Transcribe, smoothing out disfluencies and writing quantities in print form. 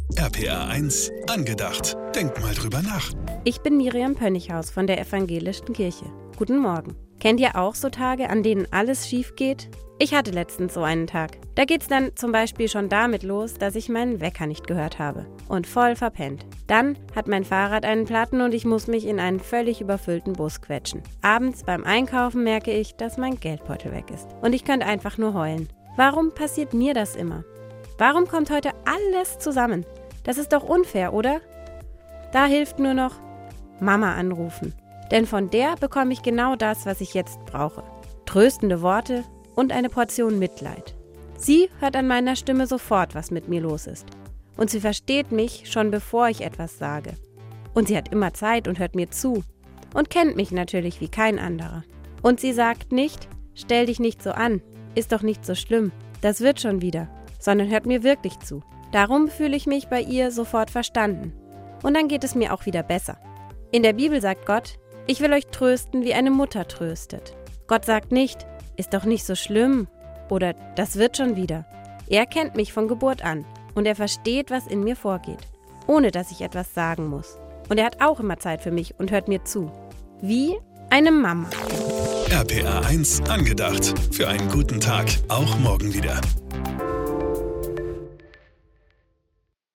RPR 1 angedacht. Denk mal drüber nach. Ich bin Miriam Pönichhaus von der Evangelischen Kirche. Guten Morgen. Kennt ihr auch so Tage, an denen alles schief geht? Ich hatte letztens so einen Tag. Da geht's dann zum Beispiel schon damit los, dass ich meinen Wecker nicht gehört habe und voll verpennt. Dann hat mein Fahrrad einen Platten und ich muss mich in einen völlig überfüllten Bus quetschen. Abends beim Einkaufen merke ich, dass mein Geldbeutel weg ist. Und ich könnte einfach nur heulen. Warum passiert mir das immer? Warum kommt heute alles zusammen? Das ist doch unfair, oder? Da hilft nur noch Mama anrufen. Denn von der bekomme ich genau das, was ich jetzt brauche. Tröstende Worte und eine Portion Mitleid. Sie hört an meiner Stimme sofort, was mit mir los ist. Und sie versteht mich schon bevor ich etwas sage. Und sie hat immer Zeit und hört mir zu. Und kennt mich natürlich wie kein anderer. Und sie sagt nicht, stell dich nicht so an, ist doch nicht so schlimm, das wird schon wieder, sondern hört mir wirklich zu. Darum fühle ich mich bei ihr sofort verstanden. Und dann geht es mir auch wieder besser. In der Bibel sagt Gott, ich will euch trösten, wie eine Mutter tröstet. Gott sagt nicht, ist doch nicht so schlimm oder das wird schon wieder. Er kennt mich von Geburt an und er versteht, was in mir vorgeht, ohne dass ich etwas sagen muss. Und er hat auch immer Zeit für mich und hört mir zu. Wie eine Mama. RPR 1 angedacht. Für einen guten Tag, auch morgen wieder.